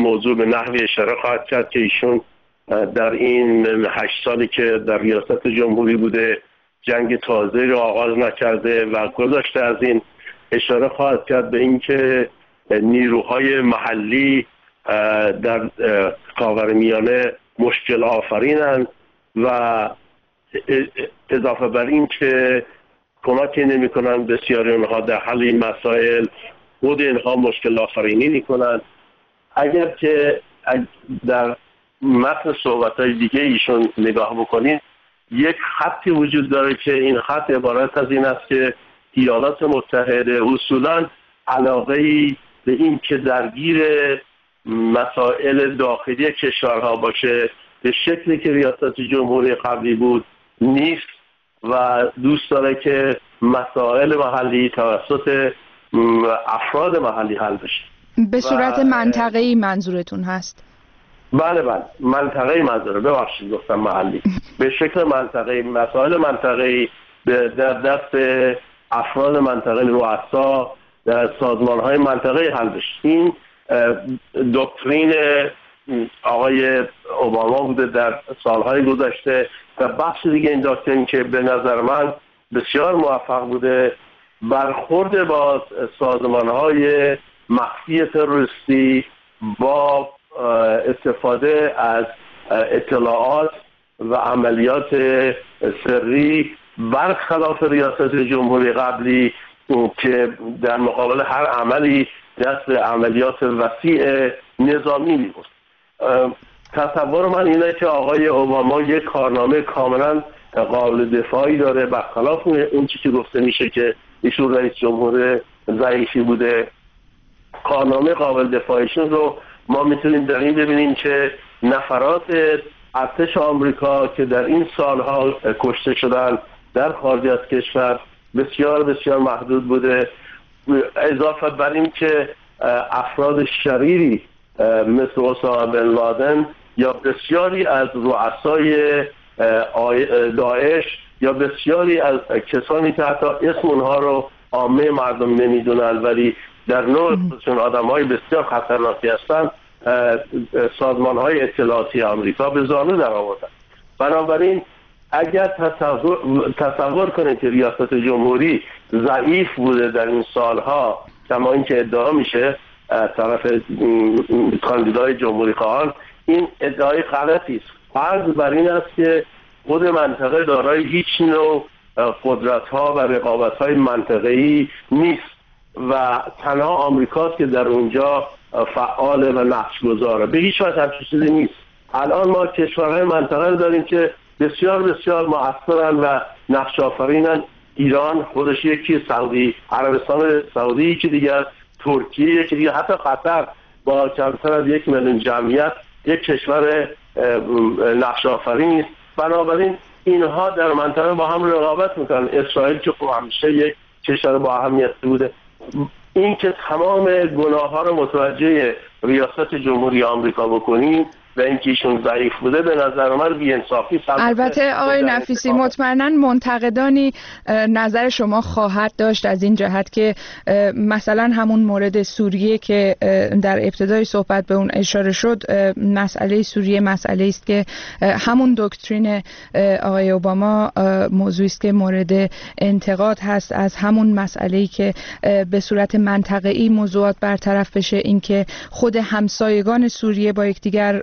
موضوع به نحوی اشاره خواهد کرد که ایشون در این 8 سالی که در ریاست جمهوری بوده جنگ تازه رو آغاز نکرده و گذشته از این اشاره خواهد کرد به اینکه نیروهای محلی در خاورمیانه مشکل آفرینند و اضافه بر این که کمکی نمی کنند بسیاری اونها در حل این مسائل، خود اینها مشکل آفرینی میکنند. اگر که در متن صحبت‌های دیگه ایشون نگاه بکنید، یک خطی وجود داره که این خط عبارت از این است که ایالات متحده اصولاً علاقه‌ای به این که درگیر مسائل داخلی کشورها باشه به شکلی که ریاست جمهوری قبلی بود نیست و دوست داره که مسائل محلی توسط افراد محلی حل بشه. به صورت منطقه‌ای منظورتون هست؟ بله منطقه‌ای منظوره، ببخشید گفتم محلی. به شکل منطقه‌ای، مسائل منطقه‌ای در دست افراد منطقه، رؤسا در سازمان‌های منطقه‌ای حل بشه. این دکترین آقای اوباما بوده در سالهای گذشته و بخش دیگه این دکترین که به نظر من بسیار موفق بوده، برخورد با سازمان‌های مخفی تروریستی با استفاده از اطلاعات و عملیات سری برخلاف ریاست جمهوری قبلی که در مقابل هر عملی دست عملیات وسیع نظامی می‌برد. تصور من اینه که آقای اوباما یک کارنامه کاملا قابل دفاعی داره، برخلاف اون چیزی که گفته میشه که ایشون رئیس جمهور ضعیفی بوده. کارنامه قابل دفاعیشون رو ما میتونیم در این ببینیم که نفرات ارتش آمریکا که در این سالها کشته شدن در خارج از کشور بسیار بسیار محدود بوده، اضافه بر این که افراد شریری مثل اسامه بن لادن یا بسیاری از رؤسای داعش یا بسیاری از کسانی که حتی اسم اونها رو عامه مردم نمیدونن ولی در نوع خودشون آدم‌های بسیار خطرناکی هستند، سازمان‌های اطلاعاتی آمریکا به زانو در آوردن. بنابراین اگر تصور کنید که ریاست جمهوری ضعیف بوده در این سالها کما اینکه ادعا میشه طرف کاندیدای جمهوری خواهان، این ادعای غلطی است. فرض بر این است که خود منطقه دارای هیچ نوع قدرت‌ها و رقابت‌های منطقه‌ای نیست و تنها آمریکاست که در اونجا فعال و نقش گذاره. به هیچ وجه همچین چیزی نیست. الان ما کشورهای منطقه داریم که بسیار بسیار مؤثرن و نقش آفرینن. ایران خودش یکی، سعودی عربستان سعودی یکی دیگر، ترکیه یکی دیگر، حتی قطر با کمتر از 1 میلیون جمعیت یک کشور نقش آفرین است. بنابراین اینها در منطقه با هم رقابت میکنن. اسرائیل که خب همیشه یک کشور با اهمیت بوده. این که تمام گناه ها رو متوجه ریاست جمهوری آمریکا بکنیم و اینکه ایشون ضعیف بوده به نظر من بی‌انصافی. البته آقای نفیسی مطمئناً منتقدانی نظر شما خواهد داشت از این جهت که مثلا همون مورد سوریه که در ابتدای صحبت به اون اشاره شد، مسئله سوریه مسئله است که همون دکترین آقای اوباما موضوعی است که مورد انتقاد هست. از همون مسئله‌ای که به صورت منطقه‌ای موضوعات برطرف بشه، اینکه خود همسایگان سوریه با یکدیگر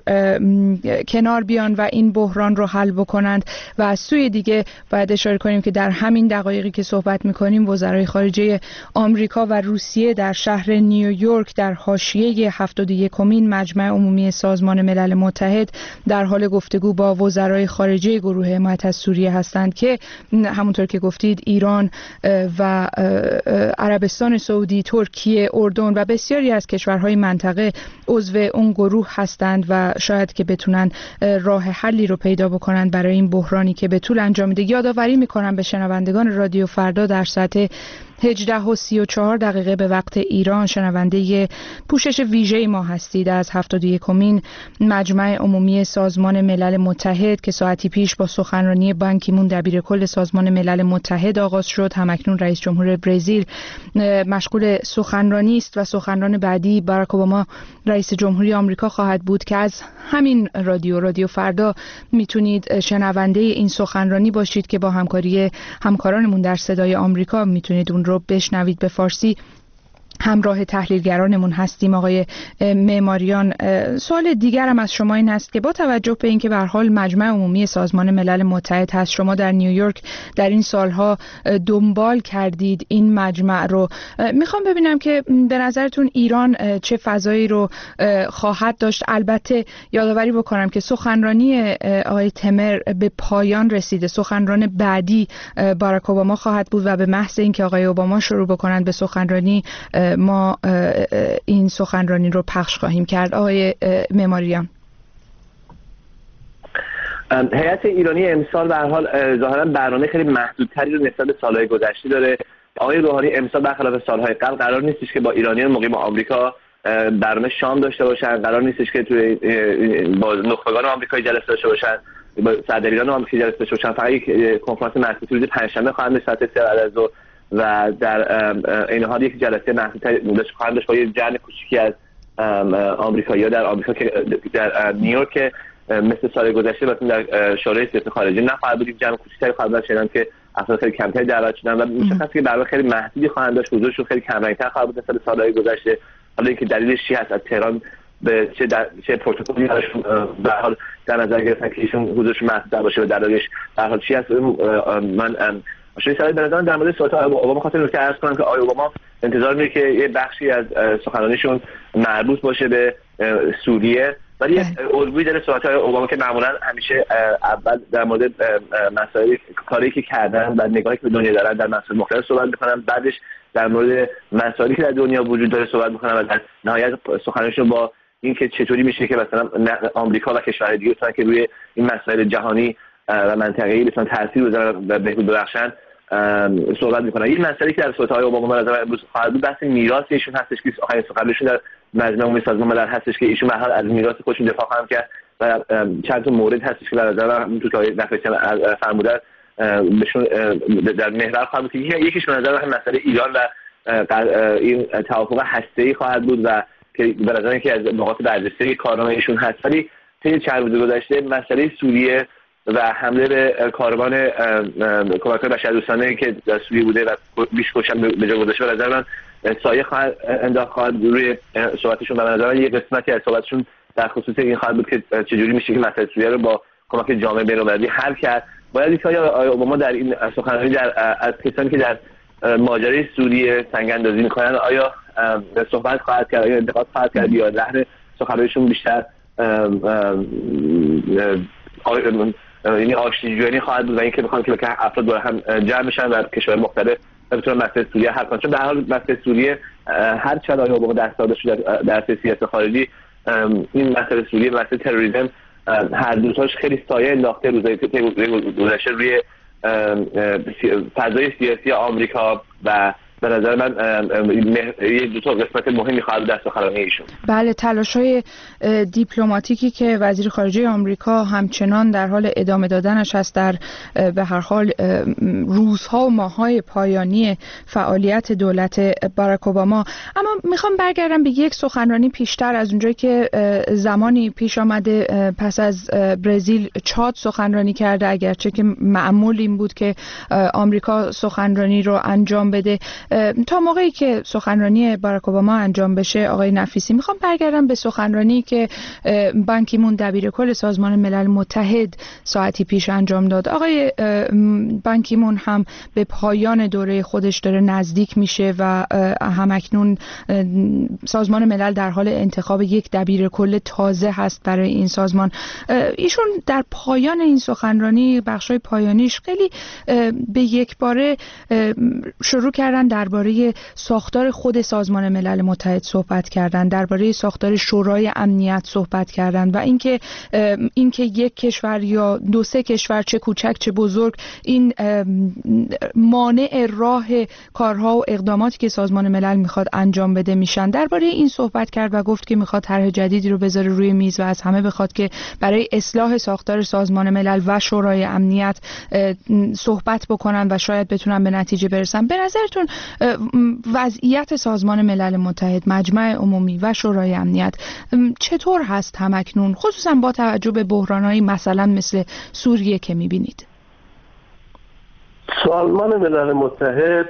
کنار بیان و این بحران رو حل بکنند. و از سوی دیگه باید اشاره کنیم که در همین دقایقی که صحبت میکنیم وزرای خارجه آمریکا و روسیه در شهر نیویورک در حاشیه 71مین مجمع عمومی سازمان ملل متحد در حال گفتگو با وزرای خارجه گروه حمایت از سوریه هستند که همونطور که گفتید ایران و عربستان سعودی، ترکیه، اردن و بسیاری از کشورهای منطقه عضو اون گروه هستند و شاید که بتونن راه حلی رو پیدا بکنن برای این بحرانی که به طول انجام میده. یادآوری میکنم به شنوندگان رادیو فردا در ساعت 18:34 به وقت ایران شنونده پوشش ویژه ما هستید از 71مین مجمع عمومی سازمان ملل متحد که ساعتی پیش با سخنرانی بان کی مون دبیر کل سازمان ملل متحد آغاز شد. همکنون رئیس جمهور برزیل مشغول سخنرانی است و سخنران بعدی باراک اوباما رئیس جمهوری آمریکا خواهد بود که از همین رادیو فردا میتونید شنونده این سخنرانی باشید که با همکاری همکارانمون در صدای آمریکا میتونید اون رو بشنوید به فارسی. همراه تحلیلگرانمون هستیم آقای معماریان. سوال دیگرم از شما این است که با توجه به اینکه به هر حال مجمع عمومی سازمان ملل متحد هست، شما در نیویورک در این سالها دنبال کردید این مجمع رو، میخوام ببینم که به نظرتون ایران چه فضایی رو خواهد داشت. البته یادآوری بکنم که سخنرانی آقای تمر به پایان رسیده، سخنران بعدی باراک اوباما خواهد بود و به محض اینکه آقای اوباما شروع بکنند به سخنرانی ما این سخنرانی رو پخش خواهیم کرد. آقای معماریان. هیئت ایرانی امسال به هر حال ظاهرا برنامه خیلی محدودتری رو نسبت به سالهای گذشته داره. آقای روحانی امسال برخلاف سالهای قبل قرار نیستش که با ایرانیان مقیم آمریکا برنامه شام داشته باشن، قرار نیستش که توی با نخبگان آمریکایی جلسه داشته باشن، با صدراعیان آمریکایی جلسه داشته باشن. فقط یک کنفرانس مطبوعاتی روز پنجشنبه خواهند داشت ساعت 3 بعد از ظهر و در این حال یک جلسه محدودتری خواهند داشت با یک جمع کوچیکی از آمریکایی‌ها در آمریکا که در نیویورک که مثل سال گذشته مثلا در شورای سیاست خارجی نخواهد بود. یک جمع کوچیک‌تری خواهد داشت که افراد خیلی کمتری دعوت شدن و مشخصه که برای خیلی محدودی خواهند داشت، حضورشون خیلی کمرنگ‌تر خواهد بود نسبت به سال‌های گذشته. حالا اینکه دلیلش چی هست، از تهران به چه پروتکلی براشون به حال در نظر گرفتن که ایشون حضورشون محدود باشه و دلیلش به حال چی هست. من شاید به نظر در مورد صحبت اوباما خاطر نکته عرض کنم که آقای اوباما انتظار میره که یه بخشی از سخنرانیشون مربوط باشه به سوریه، ولی الگویی داره صحبت های اوباما که معمولا همیشه اول در مورد مسائل کاری که کردن و نگاهی که به دنیا دارن در مسائل مختلف صحبت میکنن، بعدش در مورد مسائلی که در دنیا وجود داره صحبت میکنن و در نهایت سخنرانیشون با اینکه چطوری میشه که مثلا آمریکا و کشورهای دیگه که روی این مسائل جهانی و منطقه‌ای بتونن تاثیر بذارن و بهبود ببخشن صحبت میکنن. این مسئله که در صحبت‌های اوباما به نظر امروز خواهد بود بحث میراث ایشون هستش که آخرین سخنرانیشون در مجمع عمومی سازمان ملل هستش که ایشون به هر حال از میراث خودشون دفاع خواهند کرد و چند تا مورد هستش که به نظر من تو که دفعه فرمودن بهشون در محور خواهد بود. یکیش به نظر من مسئله ایران و این توافق هسته‌ای خواهد بود و که به نظر من که از نقاط برجسته کارنامه ایشون هست. ولی طی چند روز گذشته مسئله سوریه و حمله به کاروان کمک‌های بشردوستانه که در سوریه بوده و بیش کشم به جا گذاشته به نظر من سایه انداخت خواهد روی صحبتشون و به نظر من یه قسمتی از صحبتشون در خصوص این خواهد بود که چجوری میشه که مسئله سوریه رو با کمک جامعه بین‌المللی حل کرد. باید دید که آقای اوباما در این سخنرانی از کسانی که در ماجرای سوریه سنگ‌اندازی می‌کنن آیا صحبت خواهد کرد، آیا انتقاد خواهد کرد یا لحن سخنرانیشون بیشتر یعنی آشتی‌جویی خواهد بود و اینکه بخوان که افراد دور هم جمع بشن و کشورهای مختلف بتونن مسئله سوریه حل کنن. چون به هر حال مسئله سوریه هر چند آقای اوباما دست داده شده در سیاست خارجی، این مسئله سوریه و مسئله تروریسم هر دوتاش خیلی سایه انداخته روزهای گذشته روی فضای سیاسی آمریکا و به نظر من یه دو تا قسمت مهمی خواهد در سخنرانی ایشون. بله، تلاش‌های دیپلماتیکی که وزیر خارجه آمریکا همچنان در حال ادامه دادنش هست در به هر حال روزها و ماه‌های پایانی فعالیت دولت باراک اوباما. اما میخوام برگردم به یک سخنرانی پیشتر از اونجایی که زمانی پیش آمده پس از برزیل چاد سخنرانی کرده، اگرچه که معمول این بود که آمریکا سخنرانی رو انجام بده. تا موقعی که سخنرانی باراک اوباما انجام بشه آقای نفیسی، میخوام برگردم به سخنرانی که بان کی مون دبیر کل سازمان ملل متحد ساعتی پیش انجام داد. آقای بان کی مون هم به پایان دوره خودش داره نزدیک میشه و همکنون سازمان ملل در حال انتخاب یک دبیر کل تازه هست برای این سازمان. ایشون در پایان این سخنرانی بخشای پایانیش خیلی به یک باره شروع کردن درباره ساختار خود سازمان ملل متحد صحبت کردن، درباره ساختار شورای امنیت صحبت کردن و اینکه یک کشور یا 2-3 کشور چه کوچک چه بزرگ این مانع راه کارها و اقداماتی که سازمان ملل میخواد انجام بده میشن. درباره این صحبت کرد و گفت که میخواد طرح جدیدی رو بذاره روی میز و از همه بخواد که برای اصلاح ساختار سازمان ملل و شورای امنیت صحبت بکنن و شاید بتونن به نتیجه برسن. به نظرتون وضعیت سازمان ملل متحد، مجمع عمومی و شورای امنیت چطور هست همکنون، خصوصا با توجه به بحران‌های مثلا مثل سوریه که می‌بینید؟ سازمان ملل متحد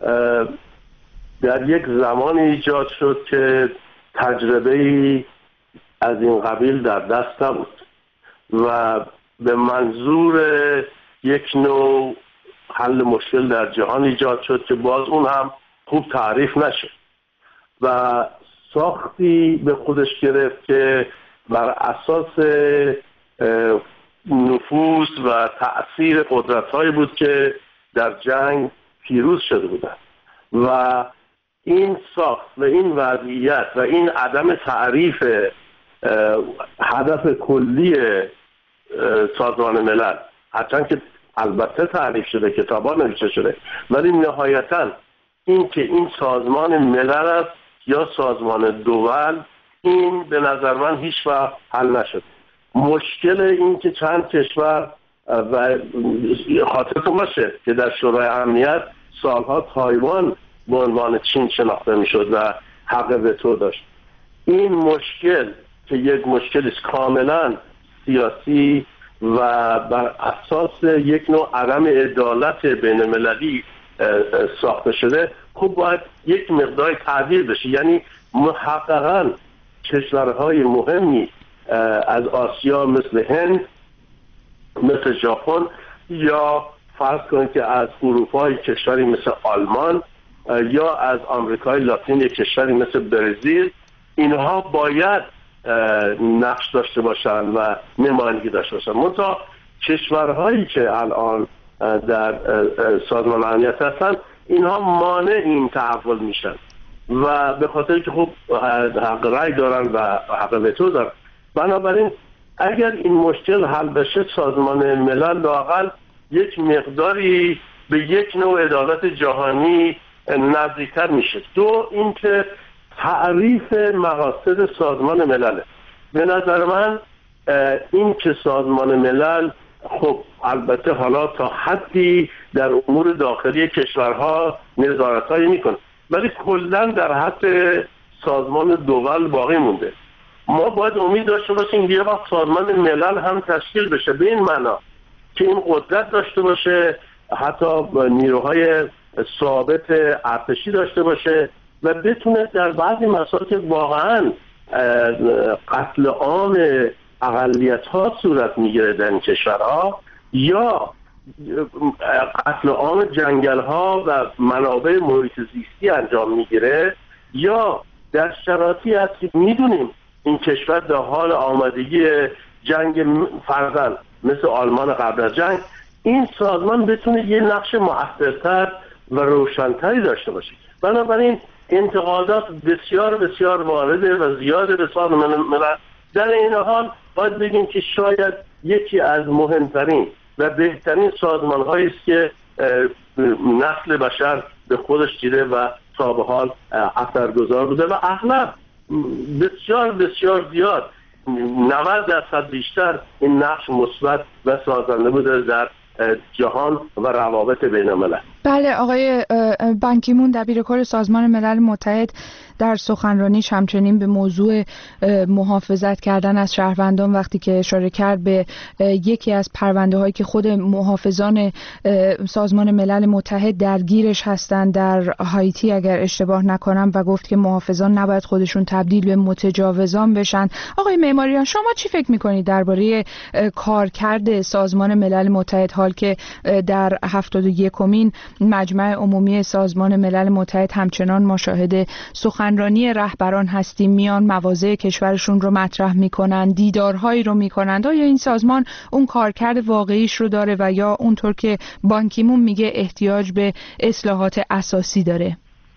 در یک زمانی ایجاد شد که تجربه‌ای از این قبیل در دست نبود و به منظور یک نوع حل مشکل در جهان ایجاد شد که باز اون هم خوب تعریف نشد و ساختی به خودش گرفت که بر اساس نفوذ و تأثیر قدرت‌هایی بود که در جنگ پیروز شده بودند و این ساخت و این وضعیت و این عدم تعریف هدف کلی سازمان ملل، هرچند که البته تعریف شده، کتابا نوشته شده، ولی نهایتاً این که این سازمان ملل است یا سازمان دول، این به نظر من هیچ وقت حل نشد. مشکل این که چند کشور و خاطرتون باشه که در شورای امنیت سالها تایوان به عنوان چین شناخته میشد و حق وتو داشت. این مشکل که یک مشکل کاملا سیاسی و بر اساس یک نوع عدم عدالت بین المللی ساخته شده، خب باید یک مقدار تعدیل بشه. یعنی محققاً کشورهای مهمی از آسیا مثل هند، مثل ژاپن، یا فرض کنید که از اروپا کشوری مثل آلمان، یا از آمریکای لاتین یک کشوری مثل برزیل، اینها باید نقش داشته باشن و نمایندگی داشته باشن. منتها کشورهایی که الان در سازمان امنیت هستن، اینها مانع این تحول میشن و به خاطر که خب حق رأی دارن و حق وتو دارن. بنابراین اگر این مشکل حل بشه، سازمان ملل لااقل یک مقداری به یک نوع عدالت جهانی نزدیکتر میشه. دو، اینکه تعریف مقاصد سازمان ملل، به نظر من این که سازمان ملل خب البته حالا تا حدی در امور داخلی کشورها نظارت‌هایی میکنه، ولی کلا در حد سازمان دول باقی مونده. ما باید امید داشته باشیم یه وقت سازمان ملل هم تشکیل بشه، به این معنا که این قدرت داشته باشه، حتی نیروهای ثابت ارتشی داشته باشه و بتونه در بعضی مسائل که واقعا قتل عام اقلیت‌ها صورت میگیره در این کشورها یا قتل عام جنگل‌ها و منابع محیط زیستی انجام میگیره، یا در شرایطی هست که میدونیم این کشور در حال آمادگی جنگ فرزن مثل آلمان قبل از جنگ، این سازمان بتونه یه نقش مؤثرتر و روشنتری داشته باشه. بنابراین انتقادات بسیار بسیار وارده و زیاده به سازمان ملل. در این حال باید بگیم که شاید یکی از مهمترین و بهترین سازمان‌هایی است که نسل بشر به خودش دیده و تا به حال اثرگذار بوده و اغلب بسیار بسیار زیاد 90% بیشتر این نقش مثبت و سازنده بوده در جهان و روابط بین الملل. بله، آقای بان کی مون دبیرکل سازمان ملل متحد در سخنرانیش همچنین به موضوع محافظت کردن از شهروندان وقتی که اشاره کرد به یکی از پرونده هایی که خود محافظان سازمان ملل متحد درگیرش هستند در هایتی اگر اشتباه نکنم، و گفت که محافظان نباید خودشون تبدیل به متجاوزان بشن. آقای معماریان، شما چی فکر میکنید درباره کارکرد سازمان ملل متحد حال که در 71مین مجمع عمومی سازمان ملل متحد همچنان ما شاهد سخنرانی سخنرانی رهبران هستیم، میان مواضع کشورشون رو مطرح میکنن، دیدارهایی رو میکنن، آیا این سازمان اون کارکرد واقعیش رو داره و یا اونطور که بان کی مون میگه احتیاج به اصلاحات اساسی داره؟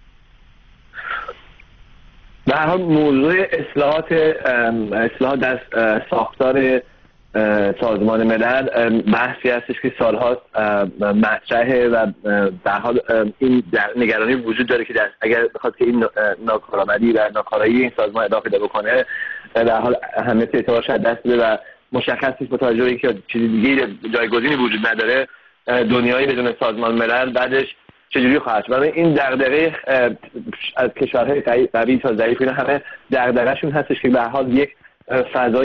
به هر حال موضوع اصلاحات در ساختار سازمان ملل بحثی هستش که سال‌هاست مطرحه و به هر حال این نگرانی وجود داره که اگر بخواد که این ناکارآمدی و ناکارایی این سازمان ادامه پیدا بکنه به هر حال اهمیت اعتبارش از دست بده و مشخص نیست با توجه به اینکه چیز دیگه جایگزینی وجود نداره دنیایی بدون سازمان ملل بعدش چجوری خواهد شد. این دغدغه از کشورهای قوی تا ضعیف اینا همه دغدغه‌شون هستش که به هر حال یک فضای